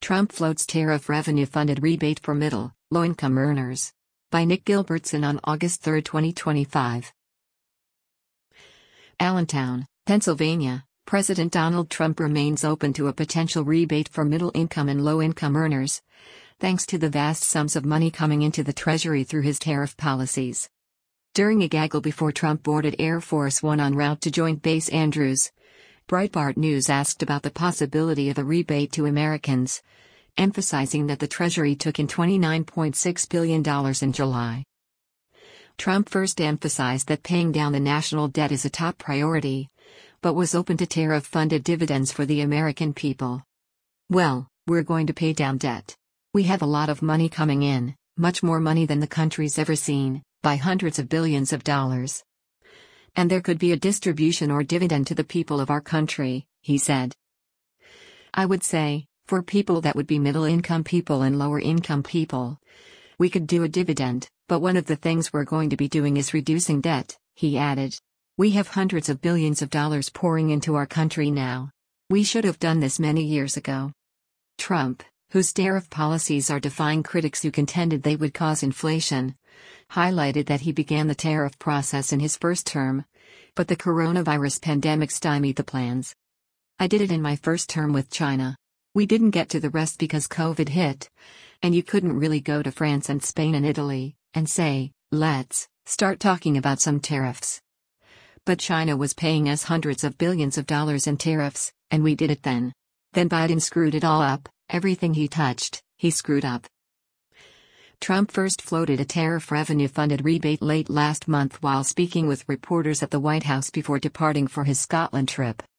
Trump floats tariff revenue-funded rebate for middle, low-income earners. By Nick Gilbertson on August 3, 2025. Allentown, Pennsylvania. President Donald Trump remains open to a potential rebate for middle-income and low-income earners, thanks to the vast sums of money coming into the Treasury through his tariff policies. During a gaggle before Trump boarded Air Force One en route to Joint Base Andrews, Breitbart News asked about the possibility of a rebate to Americans, emphasizing that the Treasury took in $29.6 billion in July. Trump first emphasized that paying down the national debt is a top priority, but was open to tariff-funded dividends for the American people. "Well, we're going to pay down debt. We have a lot of money coming in, much more money than the country's ever seen, by hundreds of billions of dollars. And there could be a distribution or dividend to the people of our country," he said. "I would say, for people that would be middle-income people and lower-income people, we could do a dividend, but one of the things we're going to be doing is reducing debt," he added. "We have hundreds of billions of dollars pouring into our country now. We should have done this many years ago." Trump, whose tariff policies are defying critics who contended they would cause inflation, highlighted that he began the tariff process in his first term, but the coronavirus pandemic stymied the plans. "I did it in my first term with China. We didn't get to the rest because COVID hit, and you couldn't really go to France and Spain and Italy and say, let's start talking about some tariffs. But China was paying us hundreds of billions of dollars in tariffs, and we did it then. Then Biden screwed it all up, everything he touched, he screwed up." Trump first floated a tariff revenue-funded rebate late last month while speaking with reporters at the White House before departing for his Scotland trip.